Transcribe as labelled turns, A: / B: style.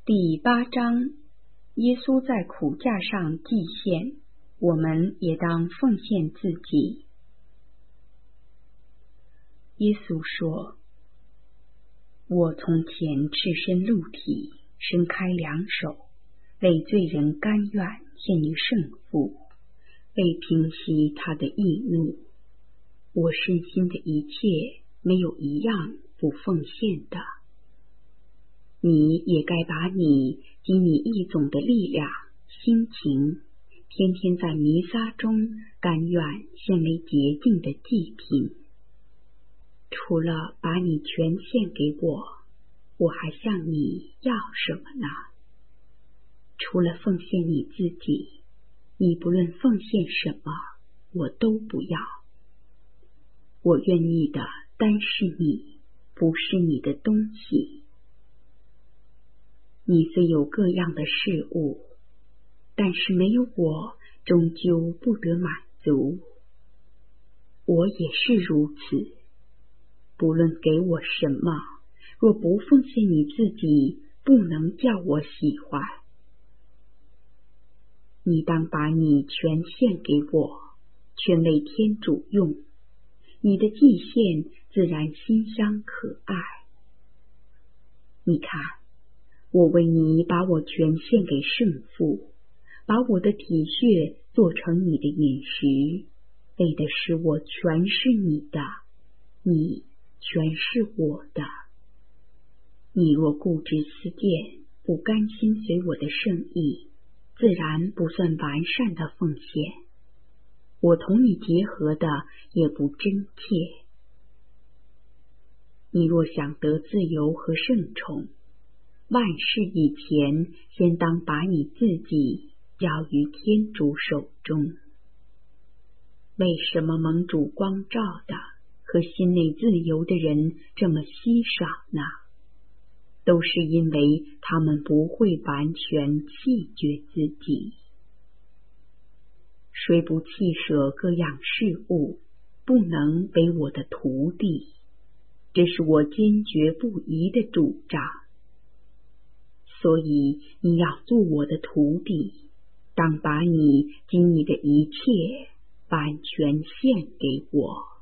A: 第8章，耶稣在苦架上祭献，我们也当奉献自己。耶稣说：我从前赤身露体，伸开两手，为罪人甘愿献于圣父，为平息他的义怒。我身心的一切，没有一样不奉献的。你也该把你及你义种的力量、心情，天天在弥撒中甘愿献为洁净的祭品。除了把你全献给我，我还向你要什么呢？除了奉献你自己，你不论奉献什么，我都不要。我愿意的单是你，不是你的东西。你虽有各样的事物，但是没有我，终究不得满足。我也是如此。不论给我什么，若不奉献你自己，不能叫我喜欢。你当把你全献给我，全为天主用。你的祭献自然馨香可爱。你看，我为你把我全献给圣父，把我的体血做成你的饮食，为的是我全是你的，你全是我的。你若固执私见，不甘心随我的圣意，自然不算完善的奉献。我同你结合的也不真切。你若想得自由和圣宠，万事以前，先当把你自己交于天主手中。为什么蒙主光照的和心内自由的人这么稀少呢？都是因为他们不会完全弃绝自己。谁不弃舍各样事物，不能为我的徒弟，这是我坚决不移的主张。所以你要做我的徒弟，当把你及你的一切完全献给我。